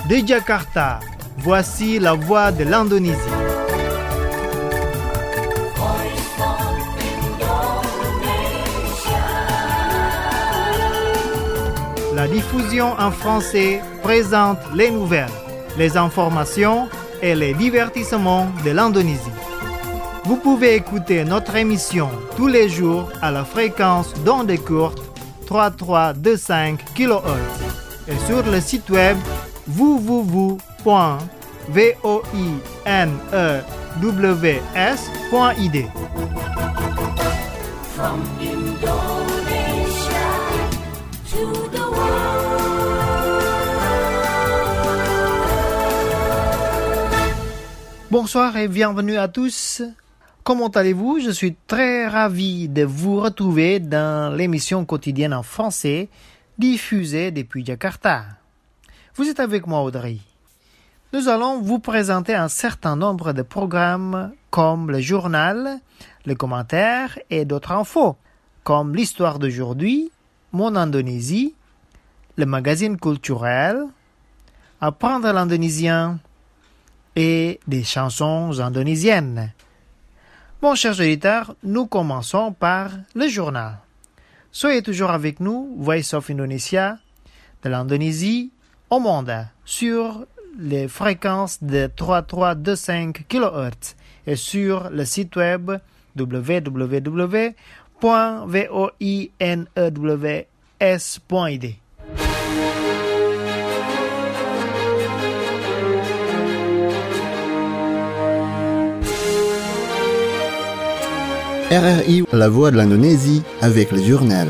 De Jakarta, voici la voix de l'Indonésie. La diffusion en français présente les nouvelles, les informations et les divertissements de l'Indonésie. Vous pouvez écouter notre émission tous les jours à la fréquence d'ondes courtes 3325 kHz et sur le site web www.voinews.id. From Indonesia to the world. Bonsoir et bienvenue à tous. Comment allez-vous? Je suis très ravi de vous retrouver dans l'émission quotidienne en français diffusée depuis Jakarta. Vous êtes avec moi, Audrey. Nous allons vous présenter un certain nombre de programmes comme le journal, le commentaire et d'autres infos, comme l'histoire d'aujourd'hui, mon Indonésie, le magazine culturel, apprendre l'indonésien et des chansons indonésiennes. Bon, chers auditeurs, nous commençons par le journal. Soyez toujours avec nous, Voice of Indonesia, de l'Indonésie au monde, sur les fréquences de 3325 kHz et sur le site web www.voinews.id. RRI, la voix de l'Indonésie, avec le journal.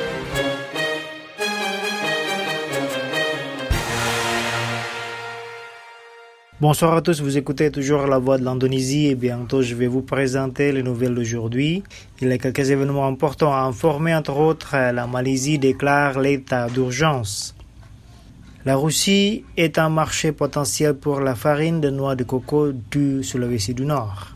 Bonsoir à tous, vous écoutez toujours la voix de l'Indonésie et bientôt je vais vous présenter les nouvelles d'aujourd'hui. Il y a quelques événements importants à informer, entre autres, la Malaisie déclare l'état d'urgence. La Russie est un marché potentiel pour la farine de noix de coco du Sulawesi du Nord.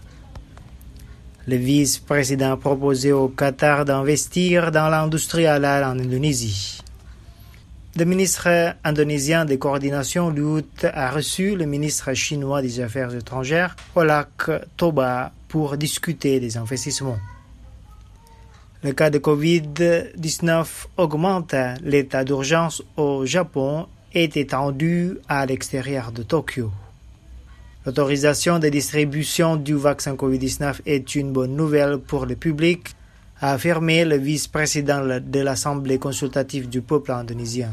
Le vice-président a proposé au Qatar d'investir dans l'industrie halal en Indonésie. Le ministre indonésien de coordination lutte a reçu le ministre chinois des Affaires étrangères, Olak Toba, pour discuter des investissements. Le cas de Covid-19 augmente. L'état d'urgence au Japon est étendu à l'extérieur de Tokyo. L'autorisation de distribution du vaccin Covid-19 est une bonne nouvelle pour le public, a affirmé le vice-président de l'Assemblée consultative du peuple indonésien.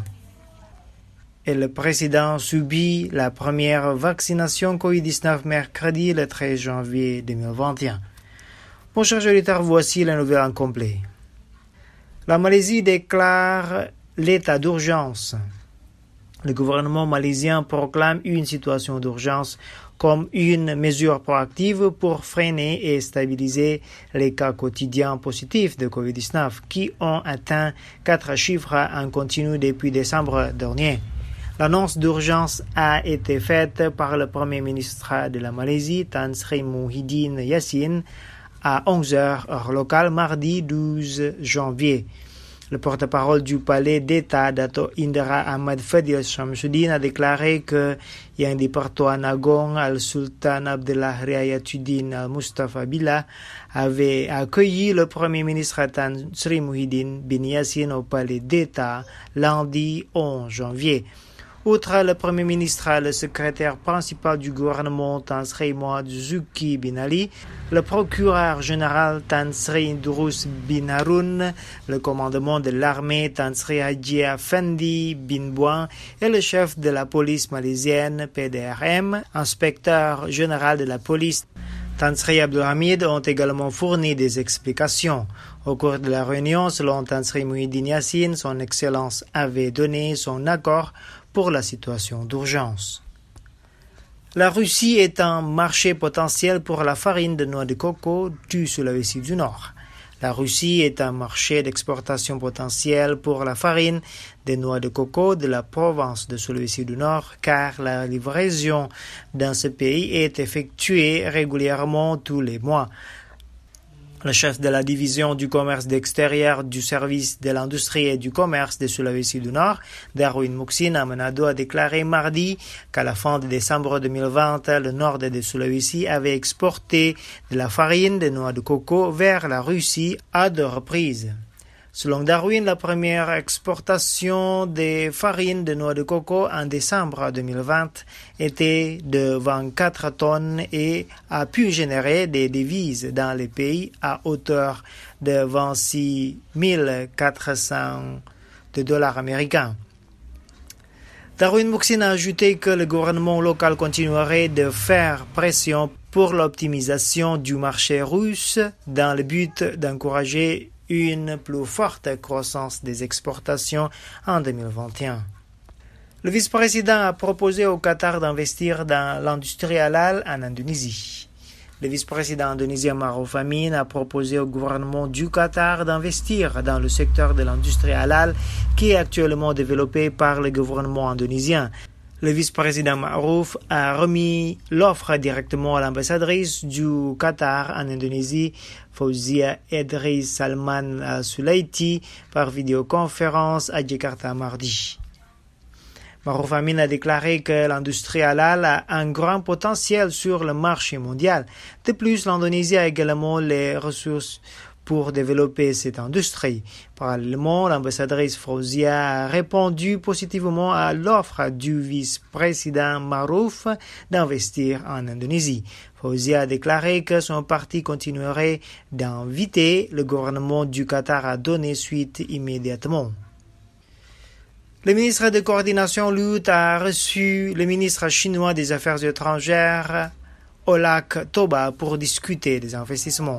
Et le président subit la première vaccination Covid-19 mercredi le 13 janvier 2021. Mon cher auditeur, voici la nouvelle en complet. La Malaisie déclare l'état d'urgence. Le gouvernement malaisien proclame une situation d'urgence comme une mesure proactive pour freiner et stabiliser les cas quotidiens positifs de Covid-19 qui ont atteint 4 chiffres en continu depuis décembre dernier. L'annonce d'urgence a été faite par le Premier ministre de la Malaisie, Tan Sri Muhyiddin Yassin, à 11h heure locale, mardi 12 janvier. Le porte-parole du palais d'État, Dato' Indra Ahmad Fadil Shamsuddin, a déclaré que Yang di-Pertuan Agong Al-Sultan Abdullah Riayatuddin Al-Mustafa Billah avait accueilli le Premier ministre Tan Sri Muhyiddin bin Yassin au palais d'État lundi 11 janvier. Outre le Premier ministre, le secrétaire principal du gouvernement Tan Sri Muhammad Zuki bin Ali, le procureur général Tan Sri Idrus bin Harun, le commandement de l'armée Tan Sri Haji Effendi bin Buang et le chef de la police malaisienne PDRM, inspecteur général de la police Tan Sri Abdul Hamid ont également fourni des explications. Au cours de la réunion, selon Tan Sri Muhyiddin Yassin, son Excellence avait donné son accord pour la situation d'urgence. La Russie est un marché potentiel pour la farine de noix de coco du Sulawesi du Nord. La Russie est un marché d'exportation potentiel pour la farine des noix de coco de la province de Sulawesi du Nord car la livraison dans ce pays est effectuée régulièrement tous les mois. Le chef de la division du commerce d'extérieur du service de l'industrie et du commerce de Sulawesi du Nord, Darwin Muxin à Manado, a déclaré mardi qu'à la fin de décembre 2020, le nord de Sulawesi avait exporté de la farine de noix de coco vers la Russie à 2 reprises. Selon Darwin, la première exportation des farines de noix de coco en décembre 2020 était de 24 tonnes et a pu générer des devises dans les pays à hauteur de 26 400 $ américains. Darwin Muxin a ajouté que le gouvernement local continuerait de faire pression pour l'optimisation du marché russe dans le but d'encourager une plus forte croissance des exportations en 2021. Le vice-président a proposé au Qatar d'investir dans l'industrie halal en Indonésie. Le vice-président indonésien Maruf Amin a proposé au gouvernement du Qatar d'investir dans le secteur de l'industrie halal qui est actuellement développé par le gouvernement indonésien. Le vice-président Maruf a remis l'offre directement à l'ambassadrice du Qatar en Indonésie, Fauzia Edris Salman Al-Sulaiti, par vidéoconférence à Jakarta mardi. Maruf Amin a déclaré que l'industrie halal a un grand potentiel sur le marché mondial. De plus, l'Indonésie a également les ressources pour développer cette industrie. Parallèlement, l'ambassadrice Fauzia a répondu positivement à l'offre du vice-président Maruf d'investir en Indonésie. Fauzia a déclaré que son parti continuerait d'inviter le gouvernement du Qatar à donner suite immédiatement. Le ministre de coordination lutte a reçu le ministre chinois des Affaires étrangères Olak Toba pour discuter des investissements.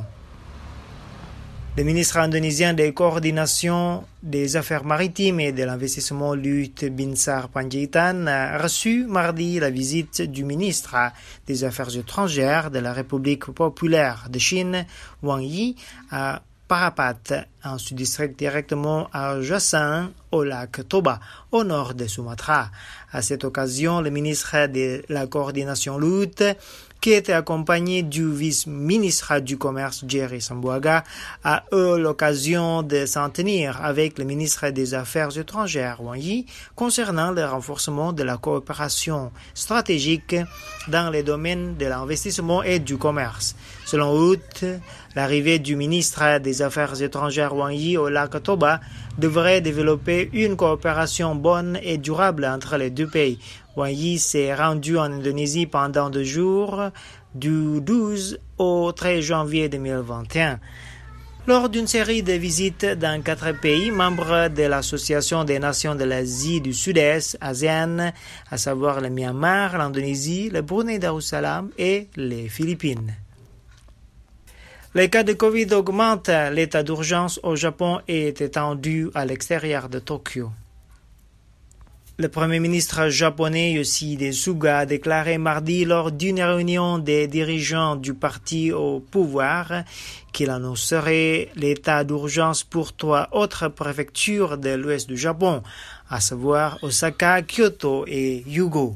Le ministre indonésien de coordination des affaires maritimes et de l'investissement Luhut Binsar Panjaitan a reçu mardi la visite du ministre des Affaires étrangères de la République populaire de Chine, Wang Yi, à Parapat, un sous-district directement adjacent au lac Toba, au nord de Sumatra. À cette occasion, le ministre de la coordination Luhut, qui était accompagné du vice-ministre du Commerce Jerry Sambuaga, a eu l'occasion de s'en tenir avec le ministre des Affaires étrangères Wang Yi concernant le renforcement de la coopération stratégique dans les domaines de l'investissement et du commerce. Selon Luhut, l'arrivée du ministre des Affaires étrangères Wang Yi au lac Toba devrait développer une coopération bonne et durable entre les deux pays. Wang Yi s'est rendu en Indonésie pendant 2 jours, du 12 au 13 janvier 2021. Lors d'une série de visites dans 4 pays membres de l'Association des Nations de l'Asie du Sud-Est, ASEAN, à savoir le Myanmar, l'Indonésie, le Brunei Darussalam et les Philippines. Les cas de Covid augmentent. L'état d'urgence au Japon est étendu à l'extérieur de Tokyo. Le Premier ministre japonais Yoshihide Suga a déclaré mardi lors d'une réunion des dirigeants du parti au pouvoir qu'il annoncerait l'état d'urgence pour 3 autres préfectures de l'ouest du Japon, à savoir Osaka, Kyoto et Hyōgo.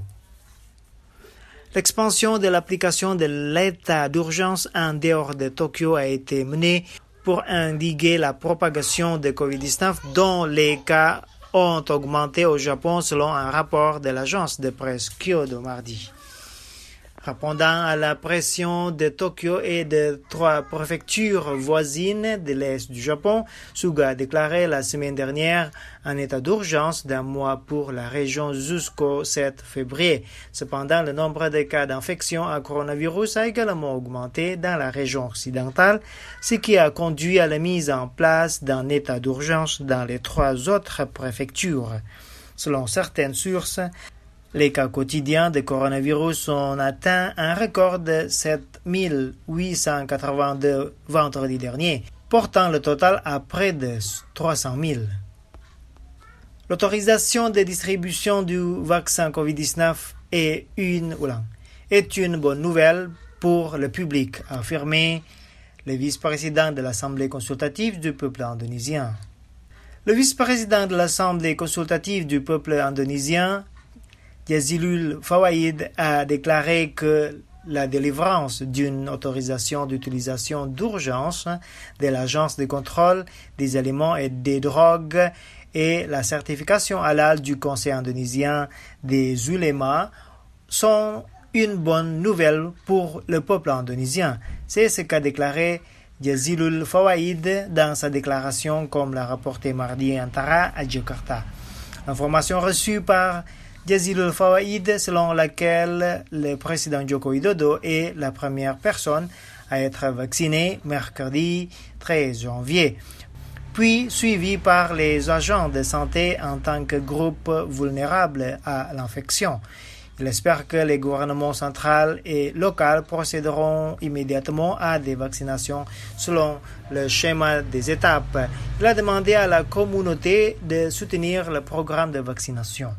L'expansion de l'application de l'état d'urgence en dehors de Tokyo a été menée pour endiguer la propagation de Covid-19 dont les cas ont augmenté au Japon selon un rapport de l'agence de presse Kyodo mardi. Répondant à la pression de Tokyo et de 3 préfectures voisines de l'Est du Japon, Suga a déclaré la semaine dernière un état d'urgence d'1 mois pour la région jusqu'au 7 février. Cependant, le nombre de cas d'infection à coronavirus a également augmenté dans la région occidentale, ce qui a conduit à la mise en place d'un état d'urgence dans les 3 autres préfectures. Selon certaines sources, les cas quotidiens de coronavirus ont atteint un record de 7 882 vendredi dernier, portant le total à près de 300 000. L'autorisation de distribution du vaccin Covid-19 est une bonne nouvelle pour le public, a affirmé le vice-président de l'Assemblée consultative du peuple indonésien. Le vice-président de l'Assemblée consultative du peuple indonésien, Jazilul Fawait, a déclaré que la délivrance d'une autorisation d'utilisation d'urgence de l'Agence de contrôle des aliments et des drogues et la certification halal du Conseil indonésien des ulémas sont une bonne nouvelle pour le peuple indonésien. C'est ce qu'a déclaré Jazilul Fawaid dans sa déclaration, comme l'a rapporté mardi Antara à Jakarta. L'information reçue par Jazilul Fawaid selon laquelle le président Joko Widodo est la première personne à être vaccinée mercredi 13 janvier, puis suivi par les agents de santé en tant que groupe vulnérable à l'infection. Il espère que les gouvernements central et local procéderont immédiatement à des vaccinations selon le schéma des étapes. Il a demandé à la communauté de soutenir le programme de vaccination.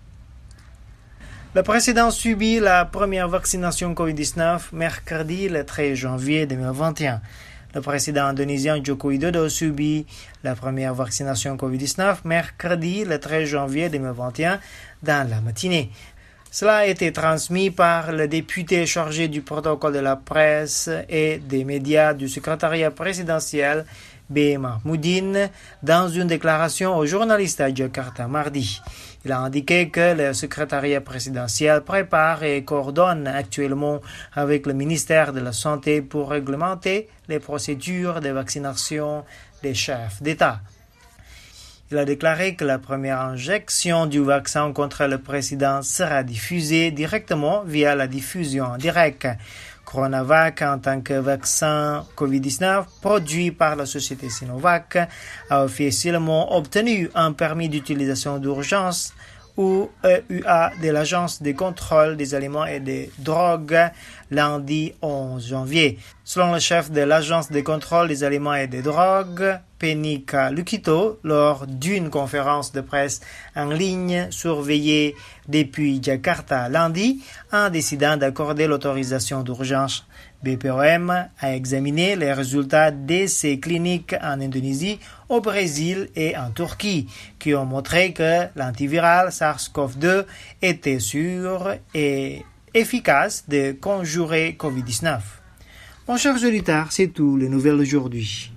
Le président subit la première vaccination COVID-19 mercredi le 13 janvier 2021. Le président indonésien Joko Widodo subit la première vaccination COVID-19 mercredi le 13 janvier 2021 dans la matinée. Cela a été transmis par le député chargé du protocole de la presse et des médias du secrétariat présidentiel B. Mahmoudine dans une déclaration aux journalistes à Jakarta mardi. Il a indiqué que le secrétariat présidentiel prépare et coordonne actuellement avec le ministère de la Santé pour réglementer les procédures de vaccination des chefs d'État. Il a déclaré que la première injection du vaccin contre le président sera diffusée directement via la diffusion en direct. Coronavac, en tant que vaccin COVID-19 produit par la société Sinovac, a officiellement obtenu un permis d'utilisation d'urgence ou EUA de l'Agence de contrôle des aliments et des drogues lundi 11 janvier. Selon le chef de l'Agence de contrôle des aliments et des drogues, Penika Lukito, lors d'une conférence de presse en ligne surveillée depuis Jakarta lundi, en décidant d'accorder l'autorisation d'urgence. BPOM a examiné les résultats d'essais cliniques en Indonésie, au Brésil et en Turquie, qui ont montré que l'antiviral SARS-CoV-2 était sûr et efficace de conjurer COVID-19. Bon, chers auditeurs, c'est tout, les nouvelles d'aujourd'hui.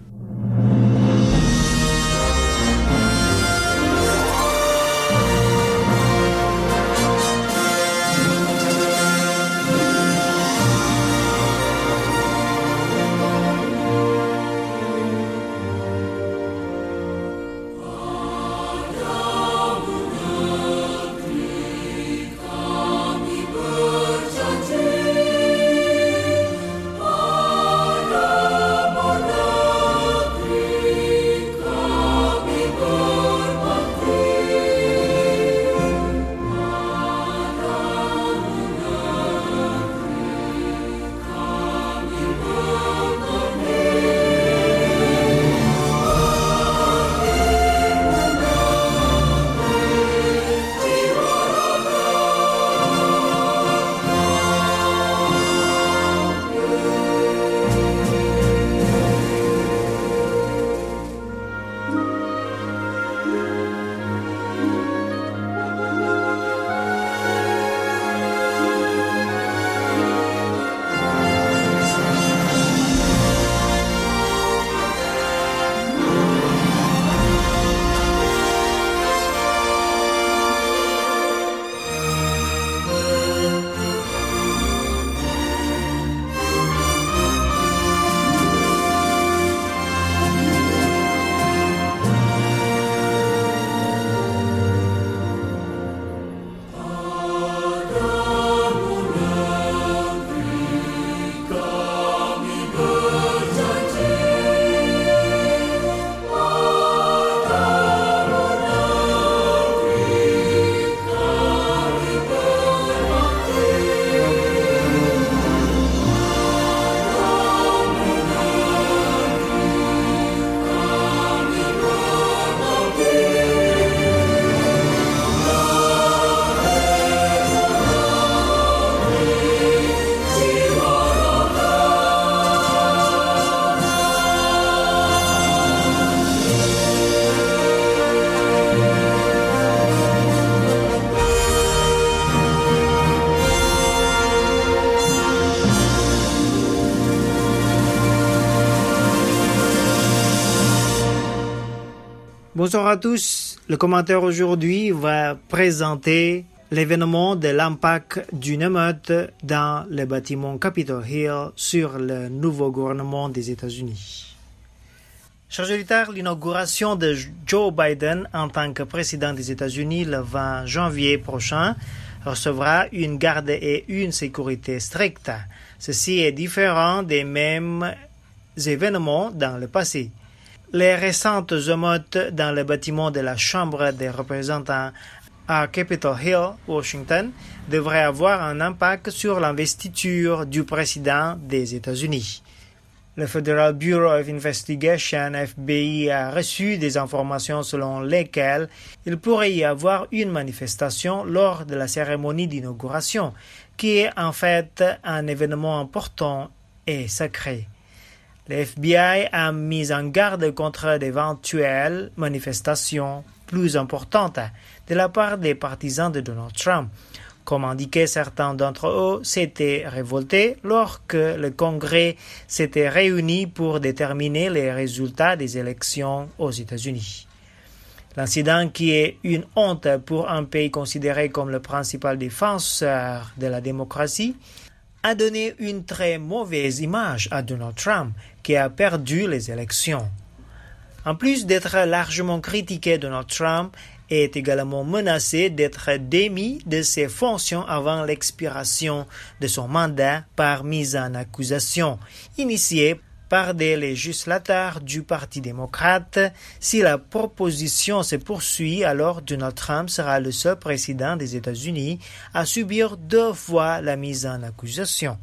Bonsoir à tous. Le commentaire aujourd'hui va présenter l'événement de l'impact d'une émeute dans le bâtiment Capitol Hill sur le nouveau gouvernement des États-Unis. Chers auditeurs, l'inauguration de Joe Biden en tant que président des États-Unis le 20 janvier prochain recevra une garde et une sécurité strictes. Ceci est différent des mêmes événements dans le passé. Les récentes émeutes dans le bâtiment de la Chambre des représentants à Capitol Hill, Washington, devraient avoir un impact sur l'investiture du président des États-Unis. Le Federal Bureau of Investigation, FBI, a reçu des informations selon lesquelles il pourrait y avoir une manifestation lors de la cérémonie d'inauguration, qui est en fait un événement important et sacré. Le FBI a mis en garde contre d'éventuelles manifestations plus importantes de la part des partisans de Donald Trump. Comme indiqué, certains d'entre eux s'étaient révoltés lorsque le Congrès s'était réuni pour déterminer les résultats des élections aux États-Unis. L'incident, qui est une honte pour un pays considéré comme le principal défenseur de la démocratie, a donné une très mauvaise image à Donald Trump, qui a perdu les élections. En plus d'être largement critiqué, Donald Trump est également menacé d'être démis de ses fonctions avant l'expiration de son mandat par mise en accusation, initiée par des législateurs du Parti démocrate. Si la proposition se poursuit, alors Donald Trump sera le seul président des États-Unis à subir 2 fois la mise en accusation.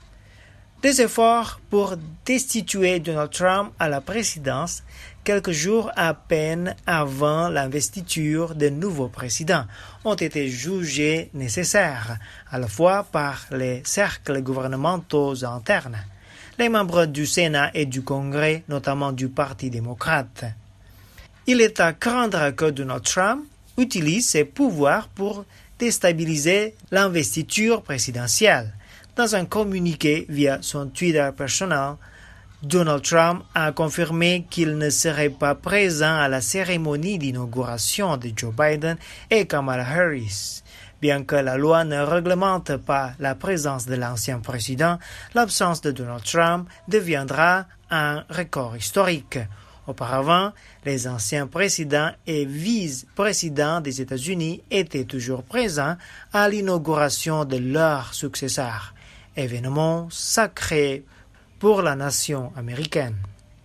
Des efforts pour destituer Donald Trump à la présidence quelques jours à peine avant l'investiture de nouveau président ont été jugés nécessaires, à la fois par les cercles gouvernementaux internes, les membres du Sénat et du Congrès, notamment du Parti démocrate. Il est à craindre que Donald Trump utilise ses pouvoirs pour déstabiliser l'investiture présidentielle. Dans un communiqué via son Twitter personnel, Donald Trump a confirmé qu'il ne serait pas présent à la cérémonie d'inauguration de Joe Biden et Kamala Harris. Bien que la loi ne réglemente pas la présence de l'ancien président, l'absence de Donald Trump deviendra un record historique. Auparavant, les anciens présidents et vice-présidents des États-Unis étaient toujours présents à l'inauguration de leur successeur, événement sacré pour la nation américaine.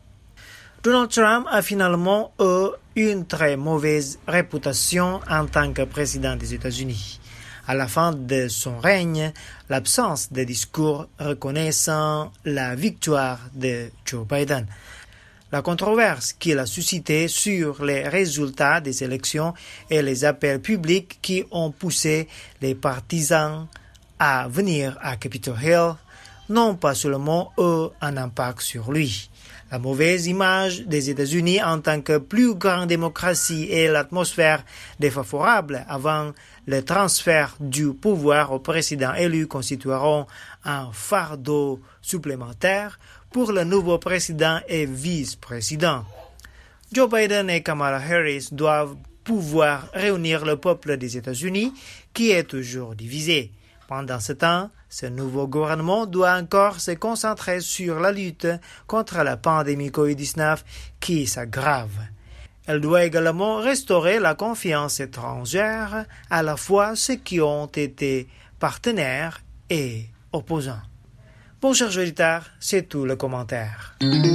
Donald Trump a finalement eu une très mauvaise réputation en tant que président des États-Unis. À la fin de son règne, l'absence de discours reconnaissant la victoire de Joe Biden, la controverse qu'il a suscitée sur les résultats des élections et les appels publics qui ont poussé les partisans à venir à Capitol Hill n'ont pas seulement eu un impact sur lui. La mauvaise image des États-Unis en tant que plus grande démocratie et l'atmosphère défavorable avant le transfert du pouvoir au président élu constitueront un fardeau supplémentaire pour le nouveau président et vice-président. Joe Biden et Kamala Harris doivent pouvoir réunir le peuple des États-Unis qui est toujours divisé. Pendant ce temps, ce nouveau gouvernement doit encore se concentrer sur la lutte contre la pandémie COVID-19 qui s'aggrave. Elle doit également restaurer la confiance étrangère, à la fois ceux qui ont été partenaires et opposants. Bon, chers auditeurs, c'est tout le commentaire.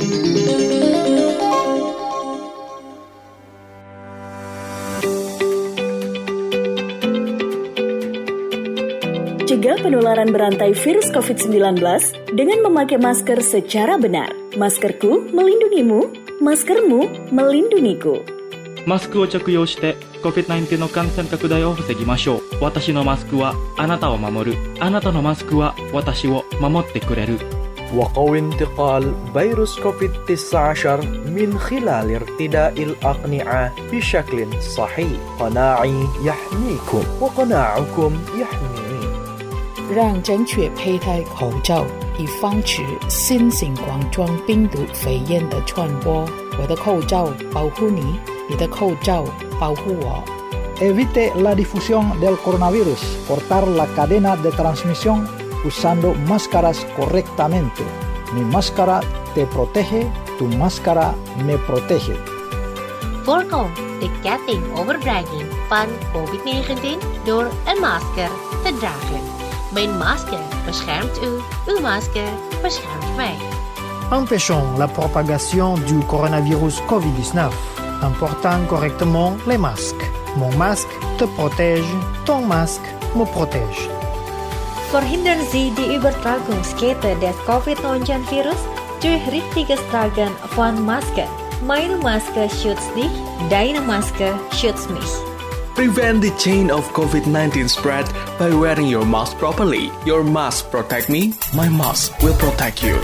Cegah penularan berantai virus COVID-19 dengan memakai masker secara benar. Maskerku melindungimu, maskermu melindungiku. マスクを着用して COVID-19 の感染拡大を防ぎましょう。私のマスクはあなたを守る。あなたのマスクは私を守ってくれる。 وقوي انتقال فيروس كوفيد-19 من خلال ارتداء الأقنعة بشكل صحيح. قناعي يحميكم وقناعكم يحميني. 让正确佩戴口罩，以防止新型冠状病毒肺炎的传播。我的口罩保护你， 你的口罩保护我。 Evite la difusión del coronavirus. Cortar la cadena de transmisión usando máscaras correctamente. Mi máscara te protege, tu máscara me protege. Voorkom de ketting overdraging van COVID-19 door een masker te dragen. Mijn masker beschermt u, uw masker beschermt mij. Empêchons la propagation du coronavirus COVID-19 en portant correctement les masques. Mon masque te protège, ton masque me protège. Verhindern Sie die Übertragungskette des Covid-19-Virus durch richtiges Tragen von Masken. Meine Maske schützt dich, deine Maske schützt mich. Prevent the chain of COVID-19 spread by wearing your mask properly. Your mask protect me, my mask will protect you.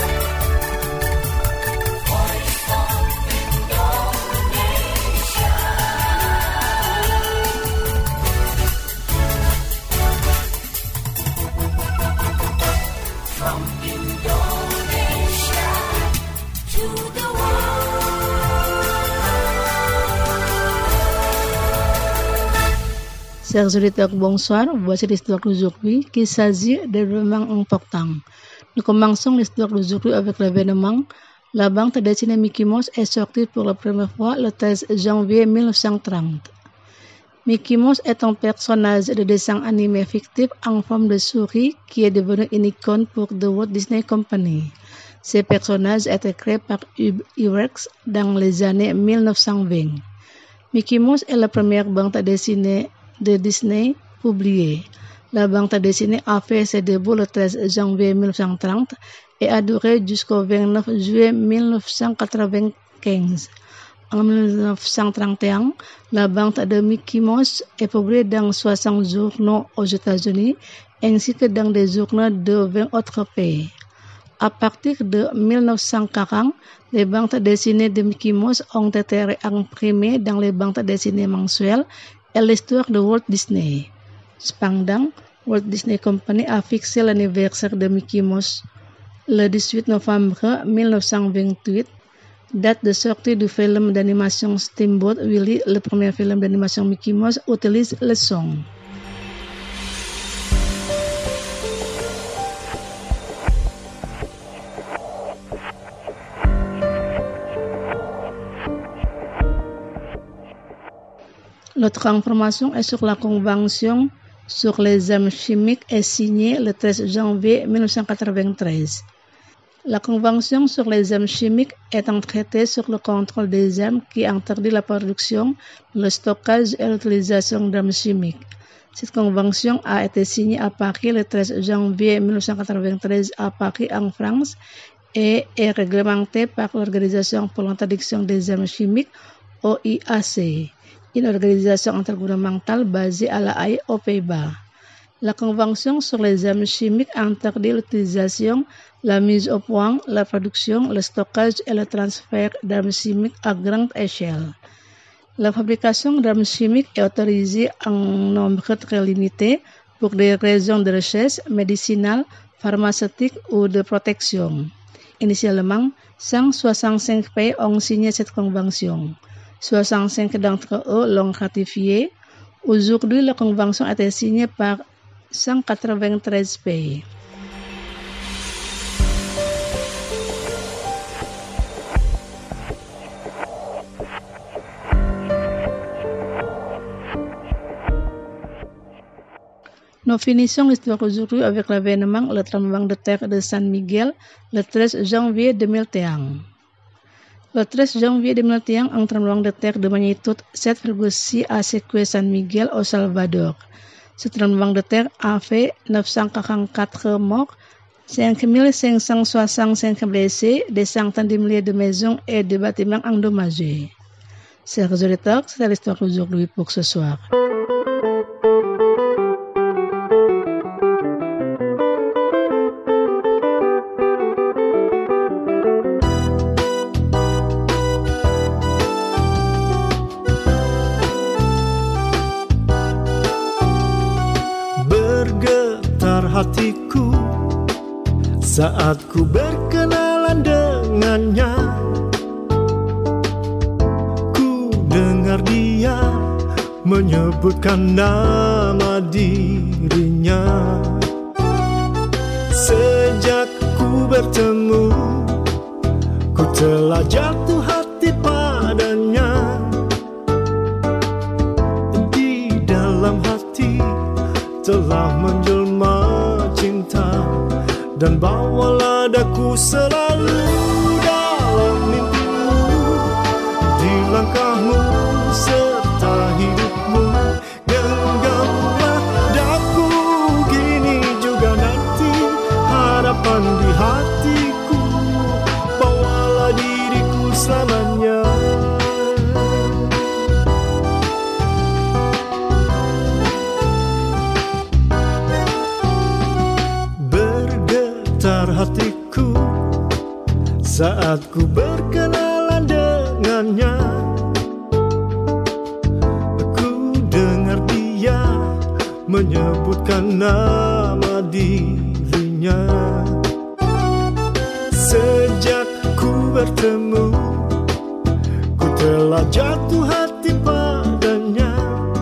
Chers auditeurs, bonsoir. Voici l'histoire d'aujourd'hui qui s'agit d'événements importants. Nous commençons l'histoire d'aujourd'hui avec l'événement. La bande dessinée Mickey Mouse est sortie pour la première fois le 13 janvier 1930. Mickey Mouse est un personnage de dessin animé fictif en forme de souris qui est devenu une icône pour The Walt Disney Company. Ces personnages étaient créés par Ub Iwerks dans les années 1920. Mickey Mouse est la première bande dessinée de Disney publiée. La bande dessinée a fait ses débuts le 13 janvier 1930 et a duré jusqu'au 29 juillet 1995. En 1931, la bande de Mickey Mouse est publiée dans 60 journaux aux États-Unis ainsi que dans des journaux de 20 autres pays. À partir de 1940, les bandes dessinées de Mickey Mouse ont été réimprimées dans les bandes dessinées mensuelles et l'histoire de Walt Disney. Cependant, Walt Disney Company a fixé l'anniversaire de Mickey Mouse le 18 novembre 1928, date de sortie du film d'animation Steamboat Willie. Le premier film d'animation Mickey Mouse utilise le son. Notre information est sur la Convention sur les armes chimiques est signée le 13 janvier 1993. La Convention sur les armes chimiques est un traité sur le contrôle des armes qui interdit la production, le stockage et l'utilisation d'armes chimiques. Cette convention a été signée à Paris le 13 janvier 1993 à Paris en France et est réglementée par l'Organisation pour l'interdiction des armes chimiques, OIAC. Une organisation intergouvernementale basée à La Haye aux Pays-Bas. La Convention sur les armes chimiques interdit l'utilisation, la mise au point, la production, le stockage et le transfert d'armes chimiques à grande échelle. La fabrication d'armes chimiques est autorisée en nombre très limité pour des raisons de recherche médicinale, pharmaceutique ou de protection. Initialement, 165 pays ont signé cette convention. 65 d'entre eux l'ont ratifiée. Aujourd'hui, la convention a été signée par 193 pays. Nous finissons l'histoire aujourd'hui avec l'événement le tremblement de terre de San Miguel le 13 janvier 2001. Le 13 janvier 2001, un tremblement de terre de magnitude 7,6 a secoué San Miguel au Salvador. Ce tremblement de terre a fait 944 morts, 5565 blessés, des centaines de milliers de maisons et de bâtiments endommagés. Chers auditeurs, c'est l'histoire d'aujourd'hui pour ce soir. Hatiku saat ku berkenalan dengannya, ku menyebutkan nama dirinya. Sejak ku bertemu, ku telah jatuh hati padanya. Di dalam hati telah menjelma cinta, dan bawalah daku selalu dalam mimpimu, di langkahmu serta hidupmu. Genggamlah daku gini juga nanti, harapan di hatiku, bawalah diriku selamanya. Bergetar hatiku saat ku berkenalan dengannya. Aku dengar dia menyebutkan nama dirinya. Sejak ku bertemu, ku telah jatuh hati padanya.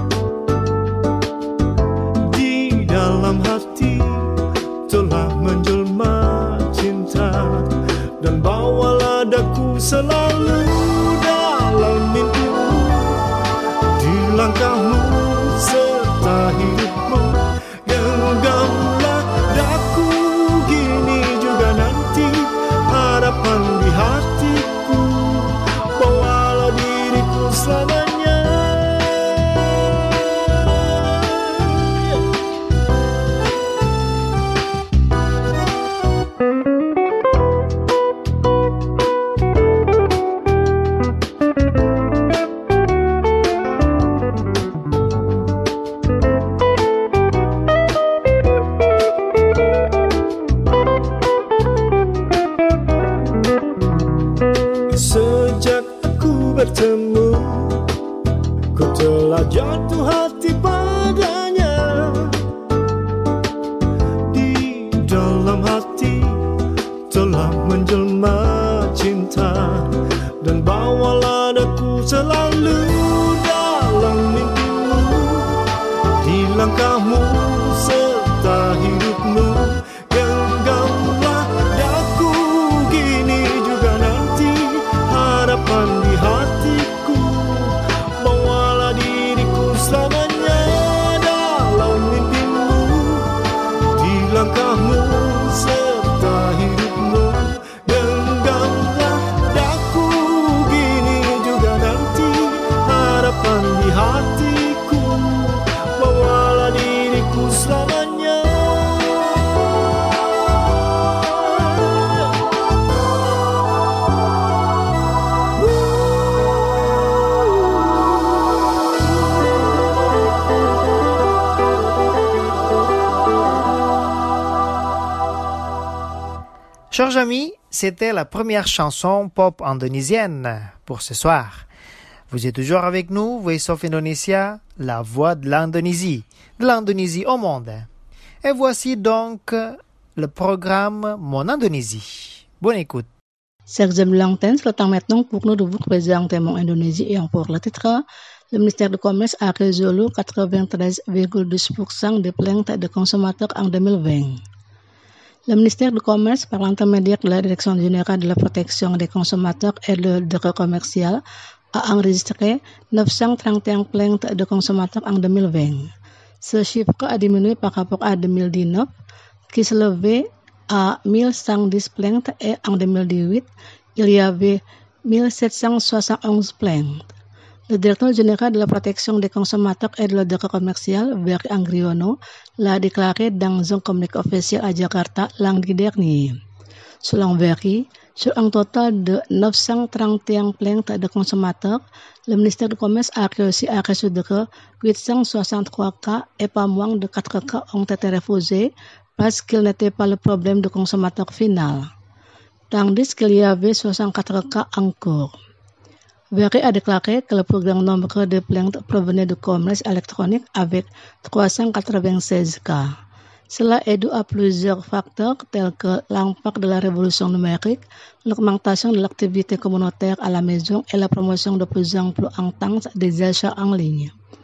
Di dalam hati telah menjelma cinta, dan bawalah daku selalu dalam mimpimu, di langkahmu serta hidupmu. Genggamlah daku gini juga nanti, harapan di hatiku, bawalah diriku selamanya. Sejak aku bertemu, ku telah jatuh hati padanya. Di dalam hati telah menjelma cinta, dan bawalah daku selalu dalam mimpimu, di langkahmu serta hidupmu. Genggamlah daku gini juga nanti, harapan di hatiku, bawalah diriku selamanya dalam mimpimu, di langkahmu serta hidupmu. Genggamlah daku gini juga nanti, harapan di hatiku, bawalah diriku selamanya. Chers amis, c'était la première chanson pop indonésienne pour ce soir. Vous êtes toujours avec nous, Voice of Indonesia, la voix de l'Indonésie au monde. Et voici donc le programme Mon Indonésie. Bonne écoute. Chers amis l'antenne, c'est le temps maintenant pour nous de vous présenter Mon Indonésie et pour le titre. Le ministère du Commerce a résolu 93,12% des plaintes de consommateurs en 2020. Le ministère du Commerce, par l'intermédiaire de la Direction générale de la protection des consommateurs et le droit commercial, a enregistré 931 plaintes de consommateurs en 2020. Ce chiffre a diminué par rapport à 2019, qui s'élevait à 1110 plaintes, et en 2018, il y avait 1771 plaintes. Le directeur général de la protection des consommateurs et de le droit commercial, Ferry Anggriono, l'a déclaré dans un communiqué officiel à Jakarta lundi dernier. Selon Ferry, sur un total de 931 plaintes de consommateurs, le ministère du Commerce a réussi à résoudre 863 cas et pas moins de 4 cas ont été refusés parce qu'il n'était pas le problème du consommateur final, tandis qu'il y avait 64 cas en cours. Ferry a déclaré que le plus grand nombre de plaintes provenait du commerce électronique avec 396 cas. Cela est dû à plusieurs facteurs tels que l'impact de la révolution numérique, l'augmentation de l'activité communautaire à la maison et la promotion de plus en plus intense des achats en ligne.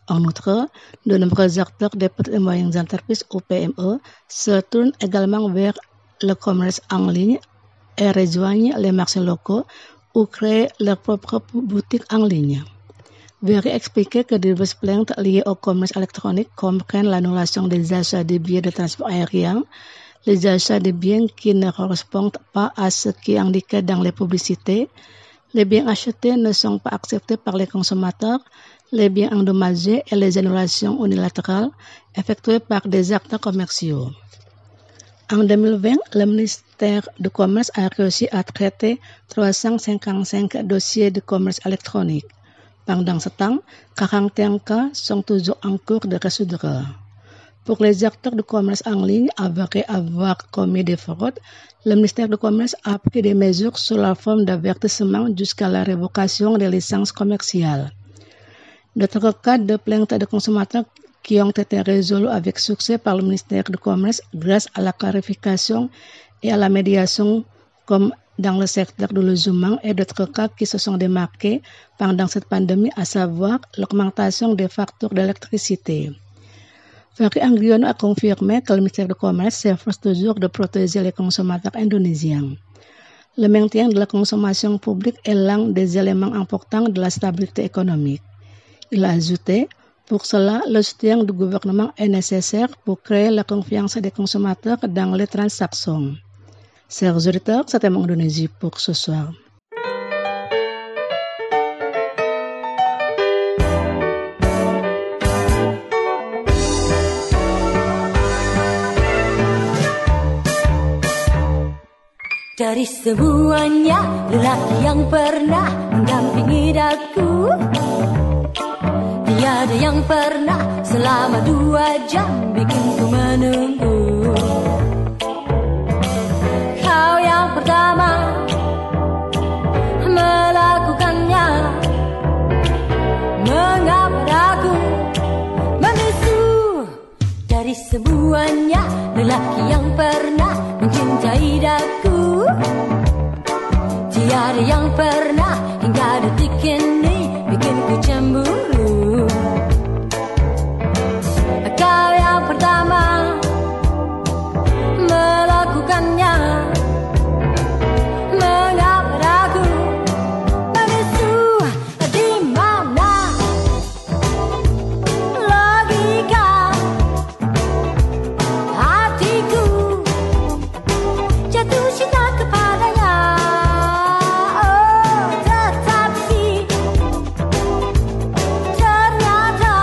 En outre, de nombreux acteurs des petites et moyennes entreprises ou PME se tournent également vers le commerce en ligne et rejoignent les marchés locaux ou créent leur propre boutique en ligne. Veuillez expliquer que diverses plaintes liées au commerce électronique comprennent l'annulation des achats des billets de transport aérien, les achats de biens qui ne correspondent pas à ce qui est indiqué dans les publicités, les biens achetés ne sont pas acceptés par les consommateurs, les biens endommagés et les annulations unilatérales effectuées par des acteurs commerciaux. En 2020, le ministère du Commerce a réussi à traiter 355 dossiers de commerce électronique. Pendant ce temps, 41 cas sont toujours en cours de résoudre. Pour les acteurs du commerce en ligne avérés avoir commis des fraudes, le ministère du Commerce a pris des mesures sous la forme d'avertissement jusqu'à la révocation des licences commerciales. D'autres cas de plaintes de consommateurs qui ont été résolus avec succès par le ministère du Commerce grâce à la clarification et à la médiation, comme dans le secteur du logement, et d'autres cas qui se sont démarqués pendant cette pandémie, à savoir l'augmentation des factures d'électricité. Ferry Anggriono a confirmé que le ministère du Commerce s'efforce toujours de protéger les consommateurs indonésiens. Le maintien de la consommation publique est l'un des éléments importants de la stabilité économique. Il a ajouté, pour cela, le soutien du gouvernement est nécessaire pour créer la confiance des consommateurs dans les transactions. Chers auditeurs, c'était mon Indonésie pour ce soir. Dari semuanya lelaki yang pernah mendampingi daku, tiada yang pernah selama 2 jam bikinku menunggu. Kau yang pertama melakukannya, mengapa aku membisu? Dari semuanya lelaki yang pernah mencintai daku, tiada yang pernah hingga detik ini bikinku cemburu. Kau yang pertama melakukannya, mengapa aku membisu? Di mana logika hatiku jatuh cinta kepadanya? Oh, tetapi ternyata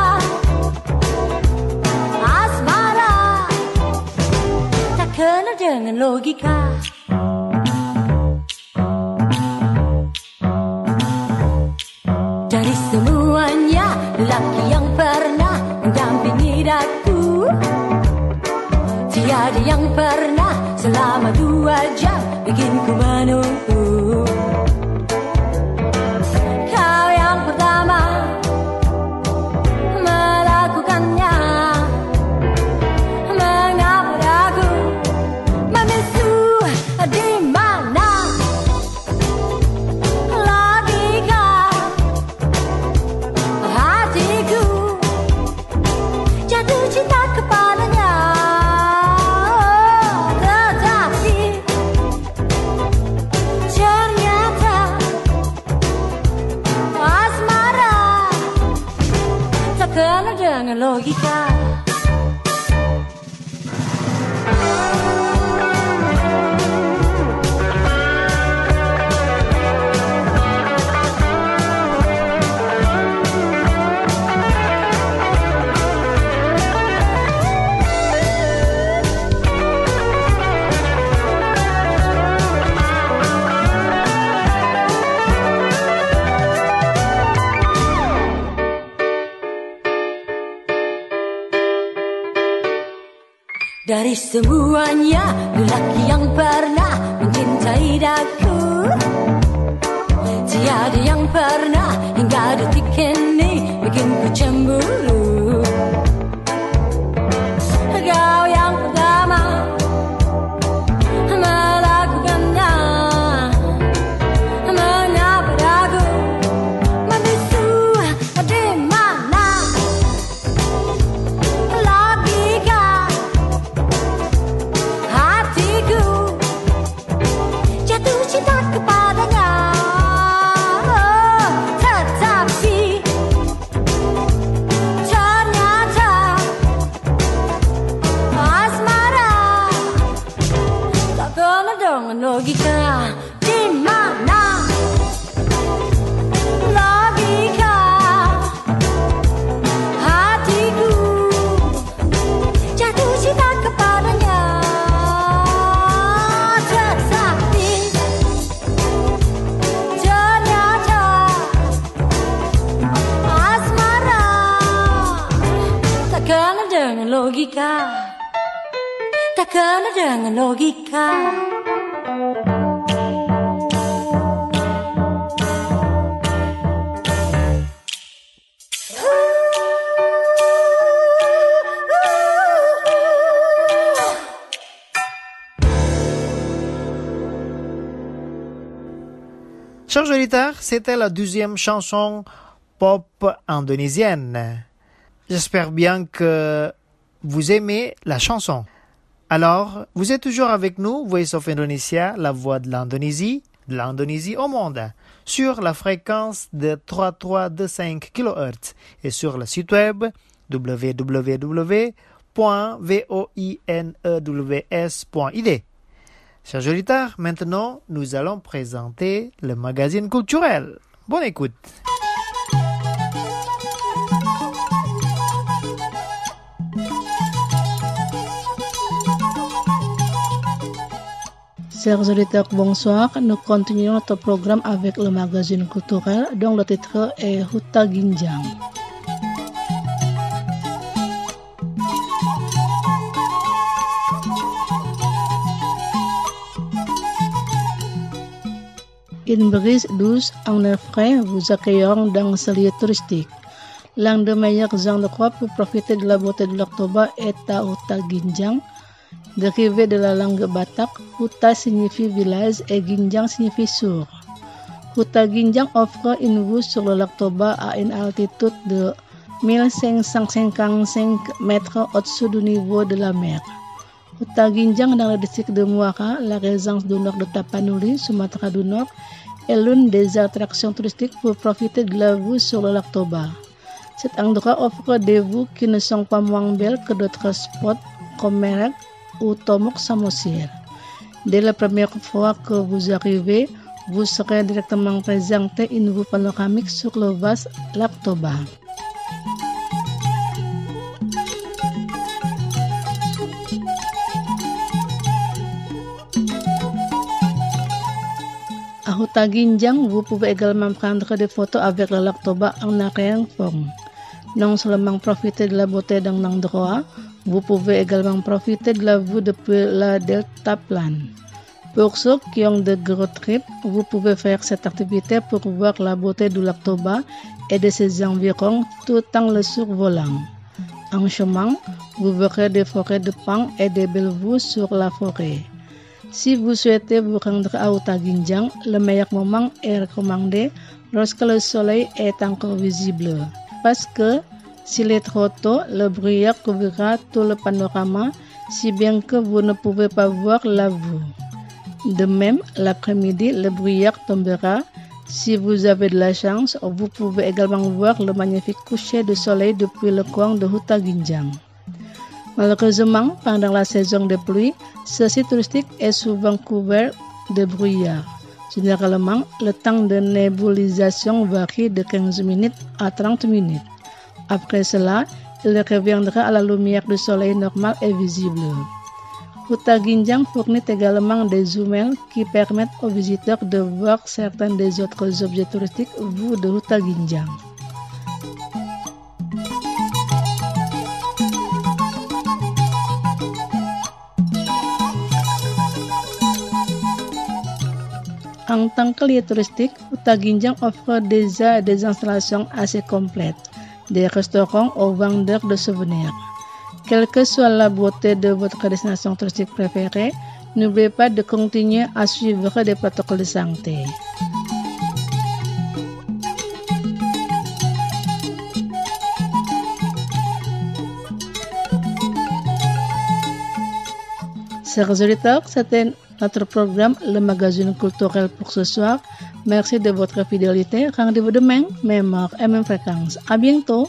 asmara tak kenal dengan logika. Dari semuanya lelaki yang pernah mendampingi daku, tiada yang pernah selama 2 jam bikinku menunggu. Kau yang pertama melakukannya, mengapa aku membisu? Di mana logika hatiku jatuh cinta kepadanya? Tetapi ternyata asmara tak kenal dengan logika. Dari semuanya lelaki yang pernah mencintai daku, tiada yang pernah hingga detik ini bikinku cemburu. Kau yang pertama melakukannya, mengapa aku membisu? Di mana logika, takkan dengan logika. Chers auditeurs, c'était la 12e chanson pop indonésienne. J'espère bien que vous aimez la chanson. Alors, vous êtes toujours avec nous, Voice of Indonesia, la voix de l'Indonésie au monde, sur la fréquence de 3325 kHz et sur le site web www.voinews.id. Chers auditeurs, maintenant, nous allons présenter le magazine culturel. Bonne écoute. Chers auditeurs, bonsoir. Nous continuons notre programme avec le magazine culturel dont le titre est Huta Ginjang. Une brise douce en air frais vous accueillons dans ce lieu touristique. L'un des meilleurs endroits pour profiter de la beauté de l'Octobre est à Huta Ginjang. Dérivé de la langue batak, Huta signifie village et Ginjang signifie sourd. Huta Ginjang offre une vue sur le lac Toba à une altitude de 1555 mètres au-dessus du niveau de la mer. Huta Ginjang dans le district de Muara, la région du nord de Tapanuli, Sumatra du Nord, est l'une des attractions touristiques pour profiter de la vue sur le lac Toba. Cet endroit offre des vues qui ne sont pas moins belles que d'autres spots comme Merak ou Tomok Samosir. Dès la première fois que vous arrivez, vous serez directement présenté une vue panoramique sur le vaste lac Toba. À Huta Ginjang, vous pouvez également prendre des photos avec le lac Toba en arrière-plan. Non seulement profiter de la beauté d'un endroit, vous pouvez également profiter de la vue depuis la deltaplane. Pour ceux qui ont de gros trips, vous pouvez faire cette activité pour voir la beauté du lac Toba et de ses environs tout en le survolant. En chemin, vous verrez des forêts de pins et des belles vues sur la forêt. Si vous souhaitez vous rendre à Huta Ginjang, le meilleur moment est recommandé lorsque le soleil est encore visible. Parce que s'il est trop tôt, le brouillard couvrira tout le panorama, si bien que vous ne pouvez pas voir la vue. De même, l'après-midi, le brouillard tombera. Si vous avez de la chance, vous pouvez également voir le magnifique coucher de soleil depuis le coin de Huta Ginjang. Malheureusement, pendant la saison de pluie, ce site touristique est souvent couvert de brouillard. Généralement, le temps de nébulisation varie de 15 minutes à 30 minutes. Après cela, il reviendra à la lumière du soleil normal et visible. Huta Ginjang fournit également des jumelles qui permettent aux visiteurs de voir certains des autres objets touristiques vus de Huta Ginjang. En tant que lieu touristique, Huta Ginjang offre déjà des installations assez complètes, des restaurants aux vendeurs de souvenirs. Quelle que soit la beauté de votre destination touristique préférée, n'oubliez pas de continuer à suivre des protocoles de santé. Chers auditeurs, c'était notre programme, le magazine culturel pour ce soir. Merci de votre fidélité. Rendez-vous demain, même heure et même fréquence. À bientôt.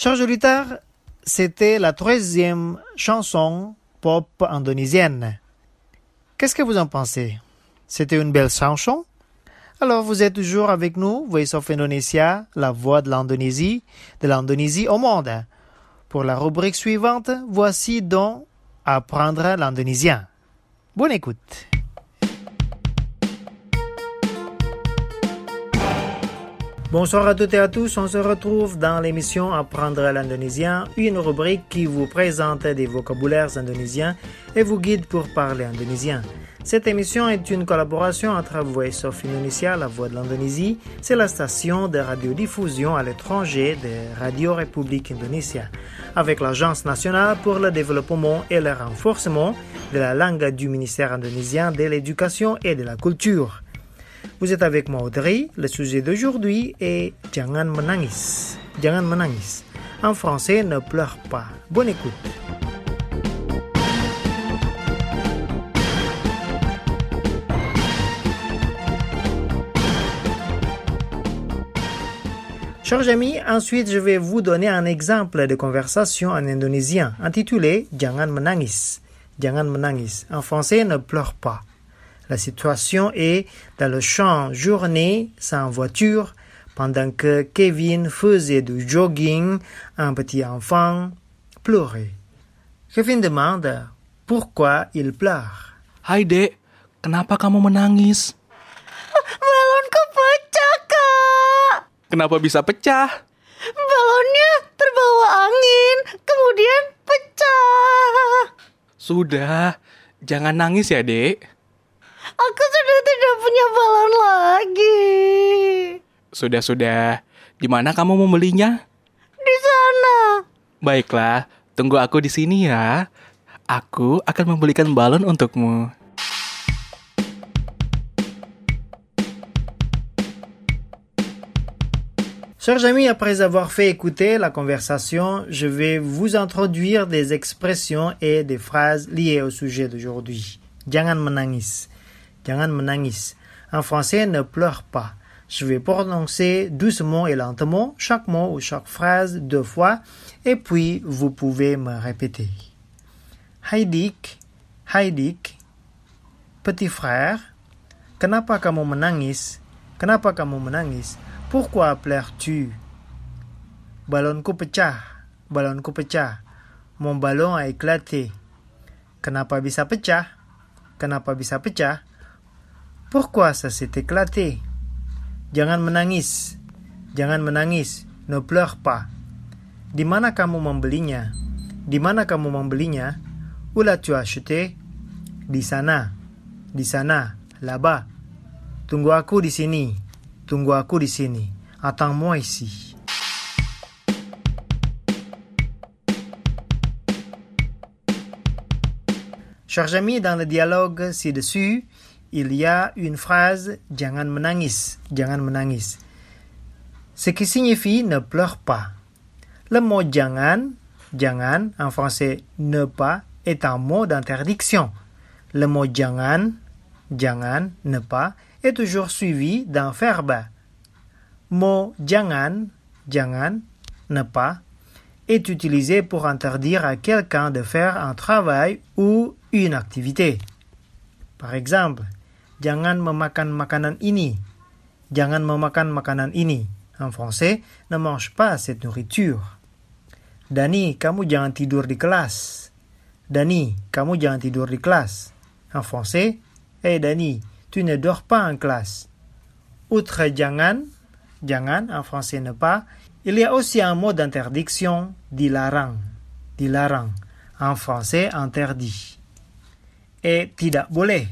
Chers auditeurs, c'était la 13e chanson pop indonésienne. Qu'est-ce que vous en pensez? C'était une belle chanson? Alors vous êtes toujours avec nous, Voice of Indonesia, la voix de l'Indonésie au monde. Pour la rubrique suivante, voici donc Apprendre l'indonésien. Bonne écoute. Bonsoir à toutes et à tous, on se retrouve dans l'émission Apprendre l'indonésien, une rubrique qui vous présente des vocabulaires indonésiens et vous guide pour parler indonésien. Cette émission est une collaboration entre Voice of Indonesia, la voix de l'Indonésie, c'est la station de radiodiffusion à l'étranger de Radio République Indonésia, avec l'Agence nationale pour le développement et le renforcement de la langue du ministère indonésien de l'éducation et de la culture. Vous êtes avec moi Audrey, le sujet d'aujourd'hui est « Jangan menangis ». Jangan menangis. En français, ne pleure pas. Bonne écoute. Chers amis, ensuite je vais vous donner un exemple de conversation en indonésien intitulé « Jangan menangis ». Jangan menangis. En français, ne pleure pas. La situation est dans le champ journée sans voiture pendant que Kevin faisait du jogging, un petit enfant pleurait. Kevin demande pourquoi il pleure. Hai Dek, kenapa kamu menangis? Balonku pecah, Kak. Kenapa bisa pecah? Balonnya terbawa angin, kemudian pecah. Sudah, jangan nangis ya, Dek. Aku sudah tidak punya balon lagi. Sudah. Di mana kamu membelinya? Di sana. Baiklah, tunggu aku di sini ya. Aku akan membelikan balon untukmu. Chers amis, après avoir fait écouter la conversation, je vais vous introduire des expressions et des phrases liées au sujet d'aujourd'hui. Jangan menangis. Jangan menangis. En français, ne pleure pas. Je vais prononcer doucement et lentement chaque mot ou chaque phrase 2 fois et puis vous pouvez me répéter. Hai Dik, petit frère, kenapa kamu menangis? Kenapa kamu menangis? Pourquoi pleures-tu? Balonku pecah. Mon ballon a éclaté. Kenapa bisa pecah? Kenapa bisa pecah? Pourquoi ça s'est éclaté? Jangan menangis, ne pleure pas. Di mana kamu membelinya? Où l'as-tu acheté? Di sana, là-bas. Tunggu aku di sini. Attends-moi ici. Chers amis, dans le dialogue ci-dessus, il y a une phrase « Jangan menangis ». Ce qui signifie « ne pleure pas ». Le mot « jangan », en français « ne pas » est un mot d'interdiction. Le mot « jangan », ne pas, est toujours suivi d'un verbe. Mot « jangan », ne pas, est utilisé pour interdire à quelqu'un de faire un travail ou une activité. Par exemple, jangan memakan makanan ini. Jangan memakan makanan ini. En français, ne mange pas cette nourriture. Dani, kamu jangan tidur di kelas. Dani, kamu jangan tidur di kelas. En français, Dani, tu ne dors pas en classe. Outre jangan, en français ne pas, il y a aussi un mot d'interdiction, dilarang. En français, interdit. Et tidak boleh.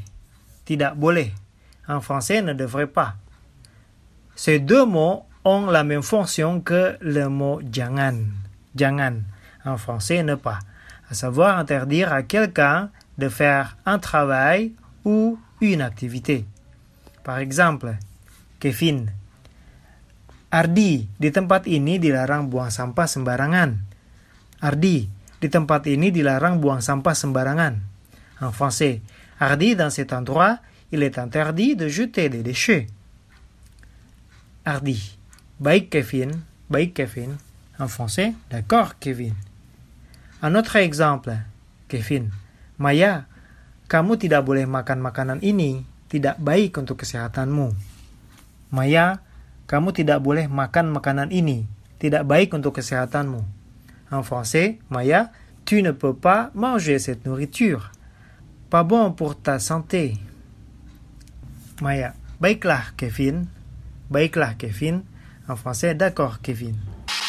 En français, ne devrait pas. Ces 2 mots ont la même fonction que le mot jangan. En français, ne pas. À savoir interdire à quelqu'un de faire un travail ou une activité. Par exemple, Kevin. Ardi, di tempat ini dilarang buang sampah sembarangan. Ardi, di tempat ini dilarang buang sampah sembarangan. En français, Ardi, dans cet endroit, il est interdit de jeter des déchets. Ardi, baik Kevin. En français, d'accord, Kevin. Un autre exemple, Kevin. Maya, kamu tidak boleh makan makanan ini, tidak baik untuk kesehatanmu. Maya, kamu tidak boleh makan makanan ini, tidak baik untuk kesehatanmu. En français, Maya, tu ne peux pas manger cette nourriture. Pas bon pour ta santé. Maya, baiklah, Kevin. Baiklah, Kevin. En français, d'accord, Kevin.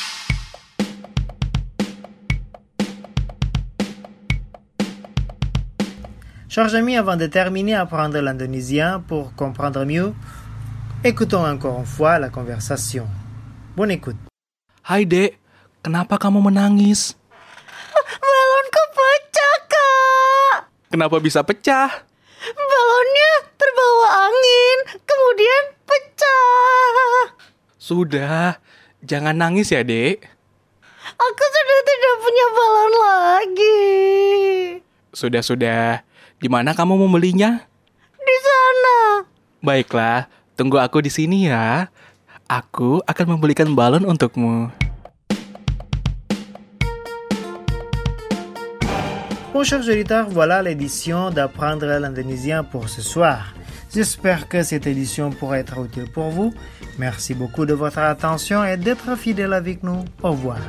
Chers amis, avant de terminer à apprendre l'indonésien pour comprendre mieux, écoutons encore une fois la conversation. Bonne écoute. Hai Dek, kenapa kamu menangis? Balonku pecah, Kak. Kenapa bisa pecah? Balonnya terbawa angin, kemudian pecah. Sudah, jangan nangis ya, Dek. Aku sudah tidak punya balon lagi. Sudah. Di mana kamu membelinya? Di sana. Baiklah, tunggu aku di sini ya. Aku akan membelikan balon untukmu. Bon, chers auditeurs, voilà l'édition d'apprendre l'indonésien pour ce soir. J'espère que cette édition pourra être utile pour vous. Merci beaucoup de votre attention et d'être fidèle avec nous. Au revoir.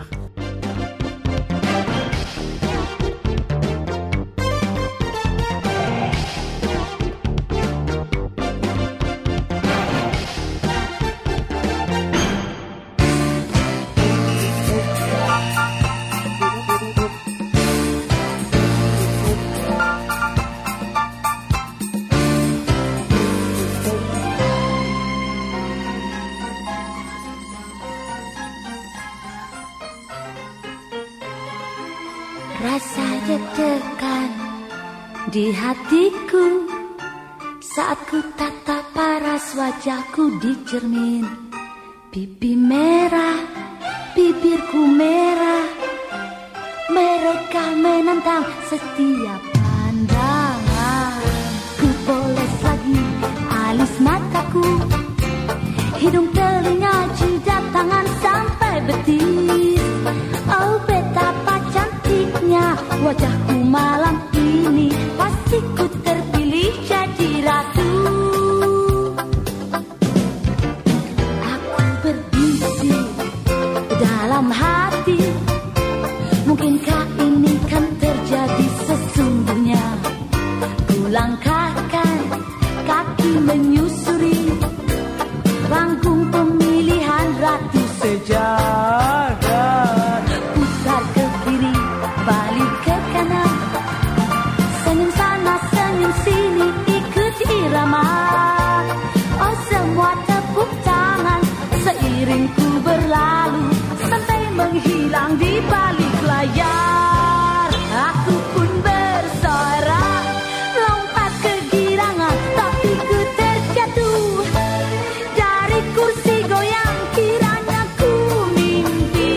Rasa deg-degan di hatiku saat ku tatap paras wajahku di cermin. Pipi merah, bibirku merah, mereka menantang setiap pandangan. Ku poles lagi alis mataku, hidung, telinga, jidat, tangan sampai betis. Oh, betapa cantiknya wajahku malam ini, pasti ku terpilih jadi ratu. Aku berbisik dalam hati, mungkinkah ini kan terjadi sesungguhnya? Ku langkahkan kaki menyusuri panggung pemilihan ratu sejagat. Putar ke kiri, balik ke kanan, senyum sana, senyum sini, ikut irama. Oh, semua tepuk tangan seiring ku berlalu sampai menghilang di balik layar. Aku pun bersorak, lompat ke girangan, tapi ku terjatuh dari kursi goyang. Kiranya ku mimpi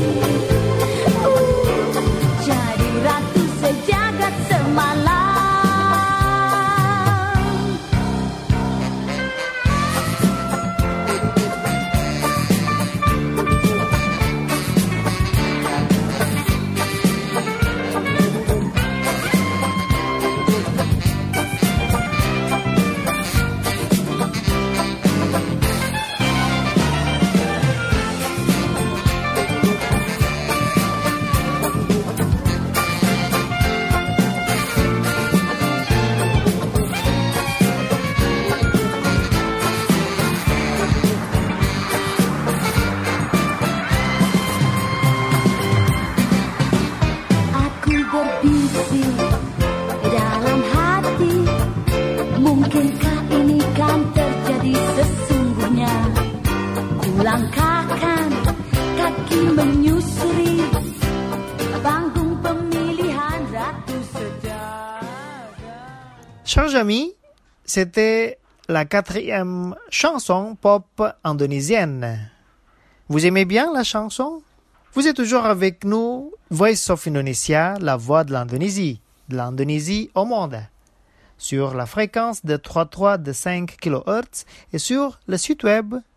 jadi ratu sejagat semalam. Aku berbisik dalam hati, mungkinkah ini kan terjadi sesungguhnya? Ku langkahkan kaki menyusuri panggung pemilihan ratu sejagat. Chers amis, c'était la 4e chanson pop indonésienne. Vous aimez bien la chanson? Vous êtes toujours avec nous, Voice of Indonesia, la voix de l'Indonésie au monde, sur la fréquence de 33 de 5 kHz et sur le site web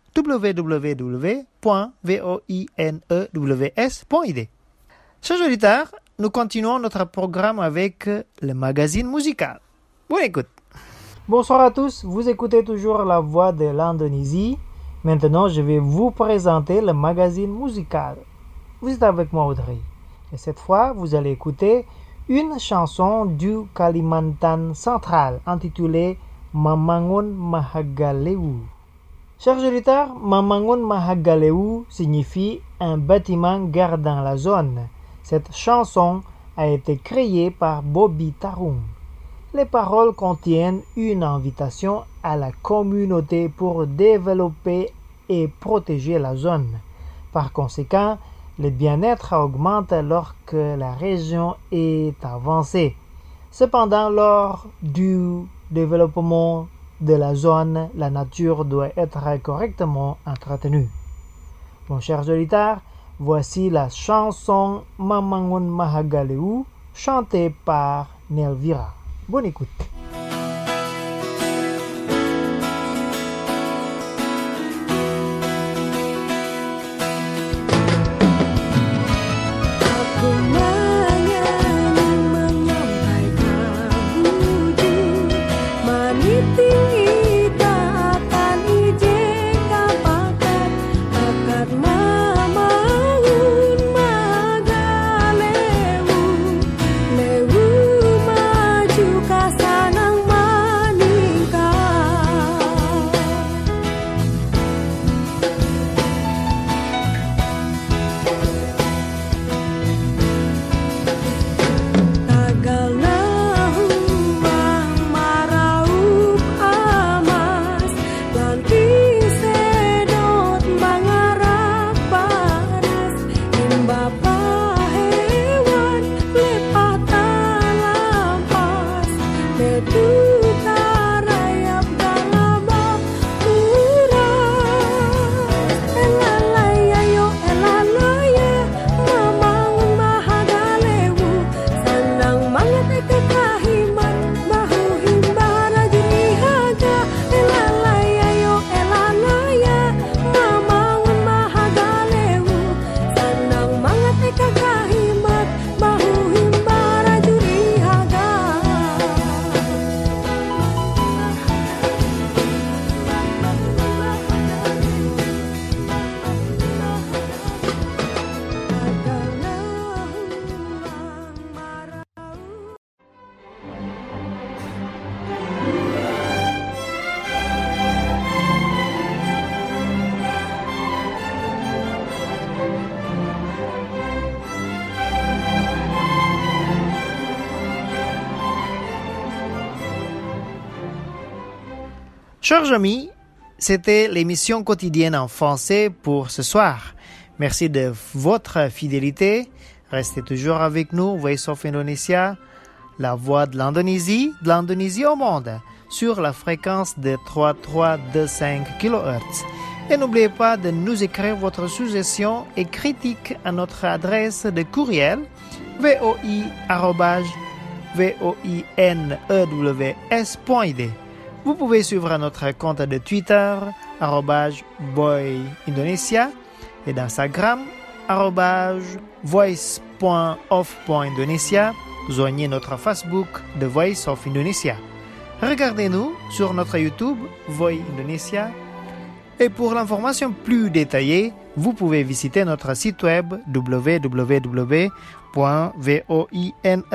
www.voinews.id. Chers auditeurs, nous continuons notre programme avec le magazine musical. Bonne écoute. Bonsoir à tous, vous écoutez toujours La Voix de l'Indonésie. Maintenant, je vais vous présenter le magazine musical. Vous êtes avec moi, Audrey. Et cette fois, vous allez écouter une chanson du Kalimantan central intitulée Mamangun Mahagalewu. Chers auditeurs, Mamangun Mahagalewu signifie un bâtiment gardant la zone. Cette chanson a été créée par Bobby Tarung. Les paroles contiennent une invitation à la communauté pour développer et protéger la zone. Par conséquent, le bien-être augmente lorsque la région est avancée. Cependant, lors du développement de la zone, la nature doit être correctement entretenue. Mon cher auditeurs, voici la chanson Mamangun Mahagalewu chantée par Nelvira. Bonne écoute. Chers amis, c'était l'émission quotidienne en français pour ce soir. Merci de votre fidélité. Restez toujours avec nous, Voice of Indonesia, la voix de l'Indonésie au monde, sur la fréquence de 3325 kHz. Et n'oubliez pas de nous écrire votre suggestion et critique à notre adresse de courriel voi@voinews.id. Vous pouvez suivre notre compte de Twitter @boyindonesia et d'Instagram @voice.of.indonesia. Joignez notre Facebook The Voice of Indonesia. Regardez-nous sur notre YouTube Voice Indonesia. Et pour l'information plus détaillée, vous pouvez visiter notre site web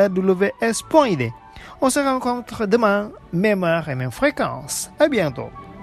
www.voinews.id. On se rencontre demain, même heure et même fréquence. À bientôt.